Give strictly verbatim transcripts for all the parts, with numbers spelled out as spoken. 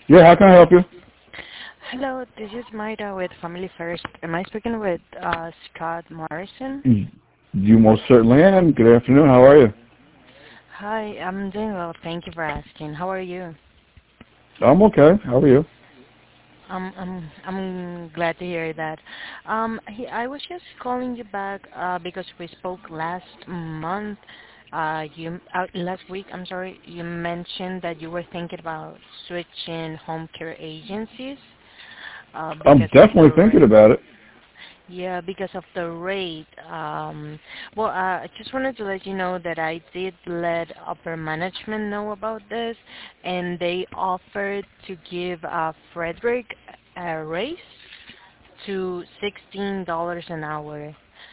Yeah, how can I help you? Hello, this is Maida with Family First. Am I speaking with uh, Scott Morrison? Mm, You most certainly am. Good afternoon. How are you? Hi, I'm doing well. Thank you for asking. How are you? I'm okay. How are you? Um, I'm I'm glad to hear that. Um, he, I was just calling you back uh, because we spoke last month. Uh, you uh, last week. I'm sorry. You mentioned that you were thinking about switching home care agencies uh, I'm because of the definitely thinking rate. about it. Yeah, because of the rate. Um, well, uh, I just wanted to let you know that I did let upper management know about this, and they offered to give uh, Frederick a raise to sixteen dollars an hour.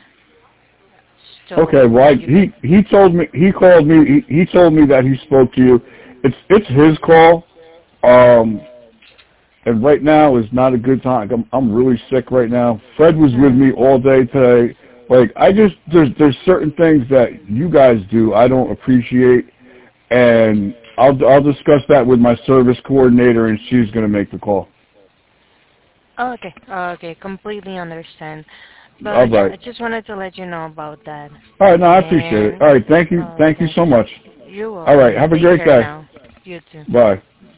Okay, So well, I, you can. he he told me he called me. He, he told me that he spoke to you. It's it's his call. Um, and right now is not a good time. I'm I'm really sick right now. Fred was with Mm, me all day today. Like I just there's there's certain things that you guys do I don't appreciate, and I'll I'll discuss that with my service coordinator, and she's gonna make the call. okay, okay, completely understand. All But yeah, right. I just wanted to let you know about that. All right. No, I appreciate it. And All right. Thank you. Thank you okay, so much. you're All right. welcome. Have a Take great care day. now. You too. Bye.